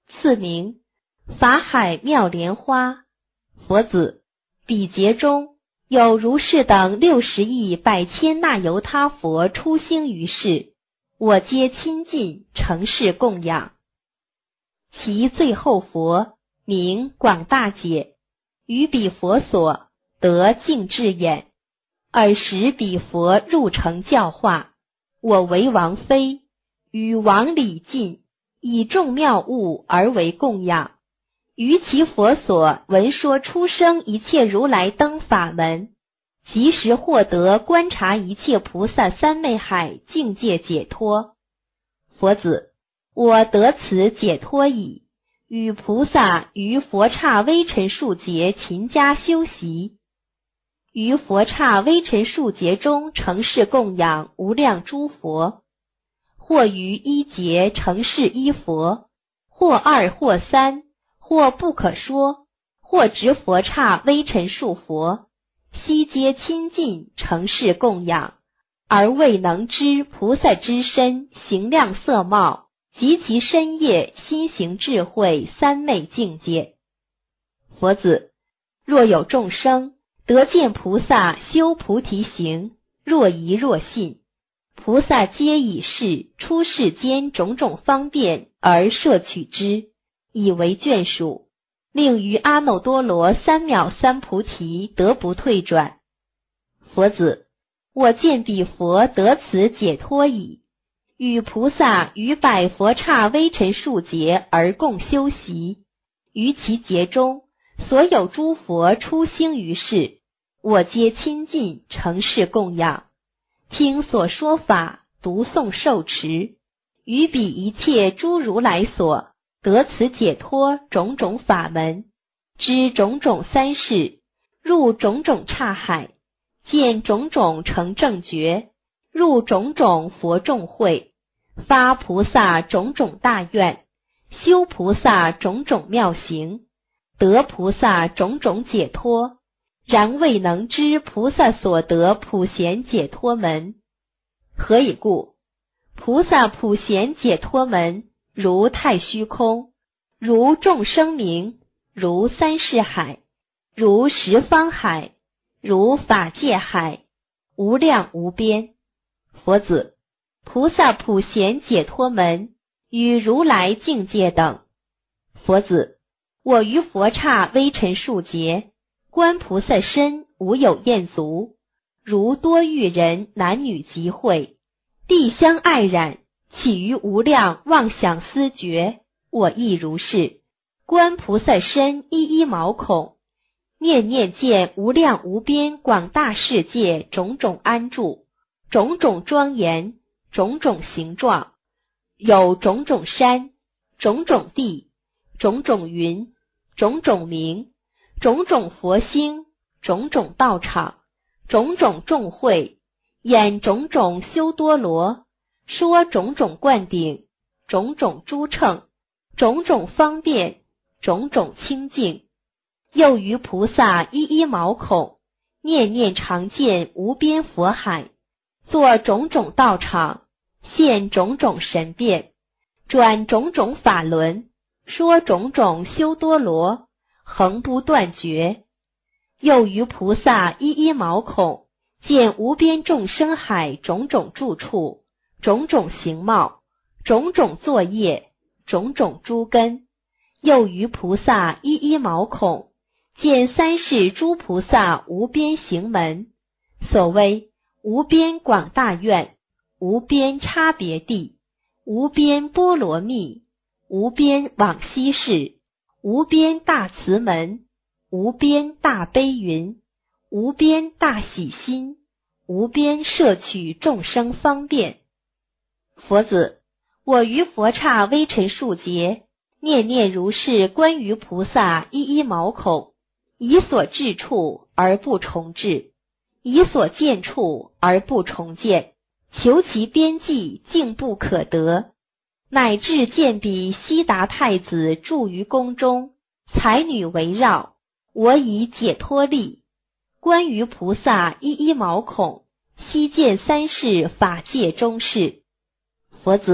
次名法海妙莲花。佛子，彼劫中有如是等60亿百千那由他佛出兴于世，我皆亲近承事供养。其最后佛名广大解，于彼佛所得净智眼，尔时彼佛入城教化，我为王妃，与王礼尽，以众妙物而为供养。于其佛所闻说出生一切如来灯法门，即时获得观察一切菩萨三昧海境界解脱。佛子，我得此解脱已，与菩萨于佛刹微尘数劫勤加修习，于佛刹微尘数劫中承事供养无量诸佛，或于一劫承事一佛，或二或三，或不可说，或执佛刹微尘数佛，悉皆亲近承事供养，而未能知菩萨之身形量色貌及其身业心行智慧三昧境界。佛子，若有众生得见菩萨修菩提行，若疑若信，菩萨皆以是出世间种种方便而摄取之，以为眷属，令于阿耨多罗三藐三菩提得不退转。佛子，我见彼佛得此解脱已，与菩萨于百佛刹微尘数劫而共修习，于其劫中所有诸佛出兴于世，我皆亲近承事供养，听所说法，读诵受持，于彼一切诸如来所得此解脱种种法门，知种种三世，入种种刹海，见种种成正觉，入种种佛众会，发菩萨种种大愿，修菩萨种种妙行，得菩萨种种解脱，然未能知菩萨所得普贤解脱门。何以故？菩萨普贤解脱门，如太虚空，如众生明，如三世海，如十方海，如法界海，无量无边。佛子，菩萨普贤解脱门与如来境界等。佛子，我于佛刹微尘数劫，观菩萨身无有厌足，如多欲人男女集会，地相爱染，起于无量妄想思觉，我亦如是。观菩萨身一一毛孔，念念见无量无边广大世界种种安住，种种庄严，种种形状，有种种山，种种地，种种云，种种名，种种佛星，种种道场，种种众会，演种种修多罗，说种种灌顶，种种诸乘，种种方便，种种清净。又于菩萨一一毛孔，念念常见无边佛海，作种种道场，现种种神变，转种种法轮，说种种修多罗，恒不断绝。又于菩萨一一毛孔，见无边众生海种种住处，种种形貌，种种作业，种种诸根。又于菩萨一一毛孔，见三世诸菩萨无边行门，所谓无边广大愿，无边差别地，无边波罗蜜，无边往昔世，无边大慈门，无边大悲云，无边大喜心，无边摄取众生方便。佛子，我于佛刹微尘数劫，念念如是观于菩萨一一毛孔，以所至处而不重至，以所见处而不重见，求其边际竟不可得，乃至见彼悉达太子住于宫中，才女围绕，我以解脱力，观于菩萨一一毛孔，悉见三世法界中事。佛子，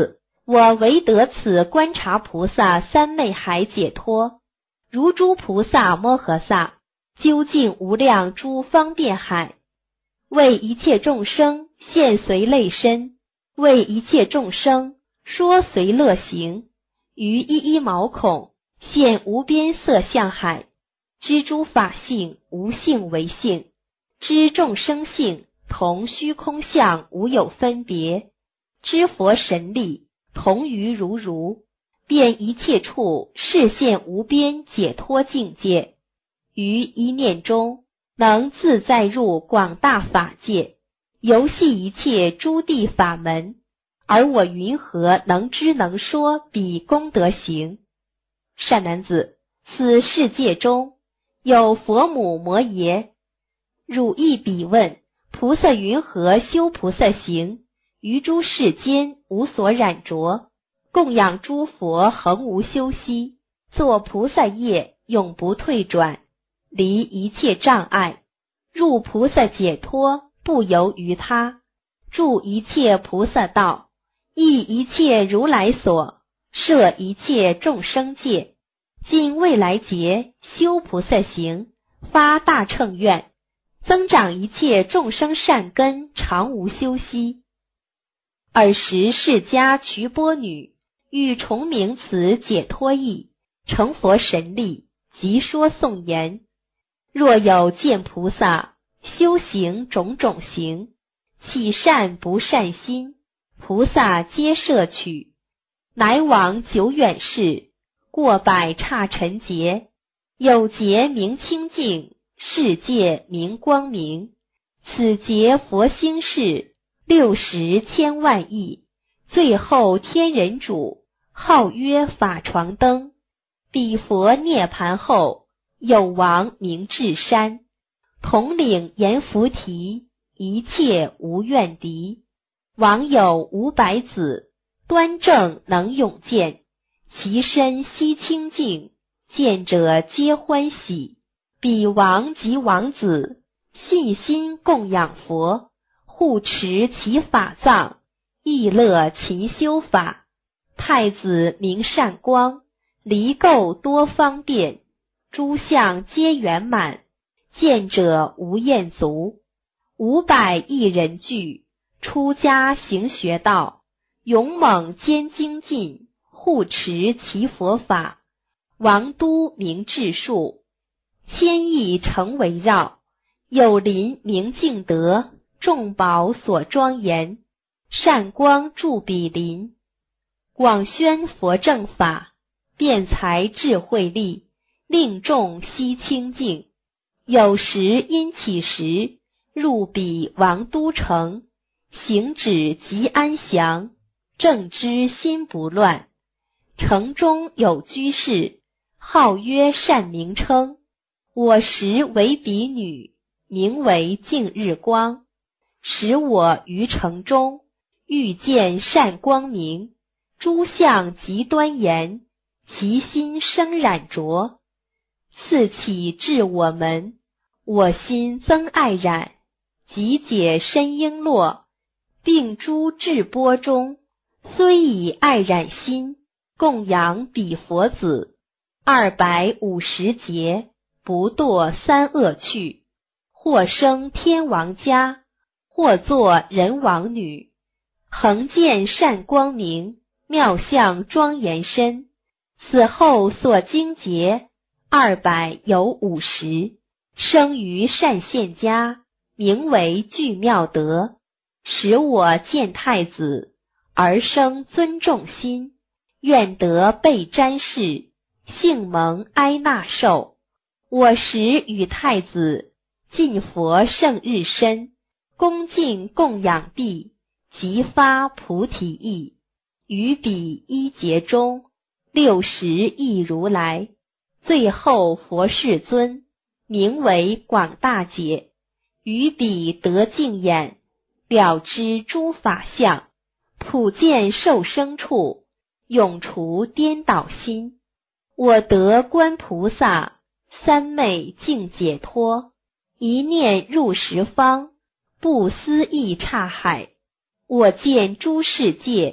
我唯得此观察菩萨三昧海解脱，如诸菩萨摩诃萨，究竟无量诸方便海，为一切众生现随类身，为一切众生说随乐行，于一一毛孔现无边色相海，知诸法性无性为性，知众生性同虚空相无有分别，知佛神力同于如如，遍一切处示现无边解脱境界，于一念中能自在入广大法界，游戏一切诸地法门，而我云何能知能说彼功德行？善男子，此世界中有佛母摩耶，汝亦彼问，菩萨云何修菩萨行？于诸世间无所染着，供养诸佛恒无休息，作菩萨业永不退转，离一切障碍，入菩萨解脱不由于他，住一切菩萨道，益一切如来所，摄一切众生界，尽未来劫修菩萨行，发大乘愿，增长一切众生善根，常无休息。尔时释迦瞿波女欲重明此解脱义，成佛神力，即说颂言：若有见菩萨修行种种行，起善不善心，菩萨皆摄取，乃往久远世，过百刹尘劫，有劫名清净，世界名光明，此劫佛兴世60千万亿，最后天人主，号曰法床灯，彼佛涅盘后，有王名智山，统领阎浮提，一切无怨敌，王有500子，端正能勇健，其身悉清净，见者皆欢喜，彼王及王子，信心供养佛，护持其法藏，亦乐勤修法。太子名善光，离垢多方便，诸相皆圆满，见者无厌足。500亿人聚，出家行学道，勇猛兼精进，护持其佛法。王都名智树，1000亿城围绕，有林名净德，众宝所庄严，善光住彼林，广宣佛正法，辩才智慧力，令众悉清净。有时因起时，入彼王都城，行止即安详，正知心不乱。城中有居士，号曰善名称，我时为彼女，名为净日光。使我于城中，遇见善光明，诸相极端严，其心生染着。次起至我门，我心增爱染，即解身璎珞，并诸智波中，虽以爱染心，供养彼佛子250劫，不堕三恶趣，或生天王家，或作人王女，恒见善光明，妙相庄严身。此后所经劫200有50，生于善现家，名为具妙德。使我见太子，而生尊重心，愿得被瞻视，幸蒙哀纳受。我时与太子尽佛圣日身，恭敬供养毕，即发菩提意。于彼一劫中，60亿如来，最后佛世尊，名为广大解。于彼得净眼，了知诸法相，普见受生处，永除颠倒心。我得观菩萨，三昧净解脱，一念入十方，不思议刹海。我见诸世界，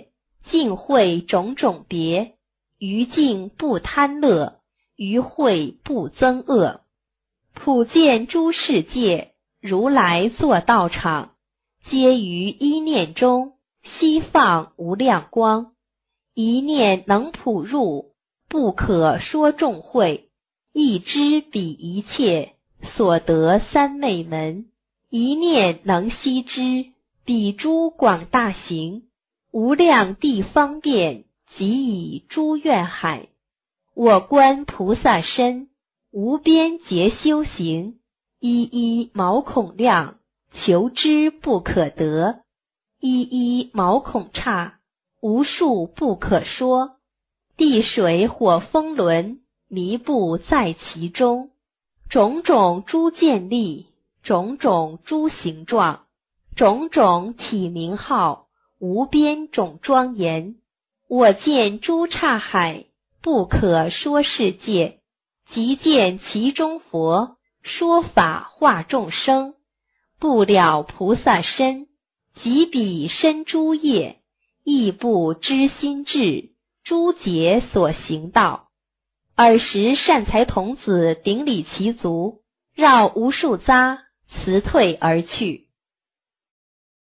境会种种别，于境不贪乐，于会不增恶。普见诸世界，如来作道场，皆于一念中，悉放无量光。一念能普入，不可说众会，一知彼一切，所得三昧门。一念能悉知，彼诸广大行，无量地方便，即以诸愿海。我观菩萨身，无边劫修行，一一毛孔量，求之不可得；一一毛孔刹，无数不可说。地水火风轮，弥不在其中。种种诸见力，种种诸形状，种种体名号，无边种庄严。我见诸刹海，不可说世界，即见其中佛，说法化众生。不了菩萨身，即彼身诸业，亦不知心智，诸劫所行道。尔时善财童子顶礼其足，绕无数匝，辞退而去。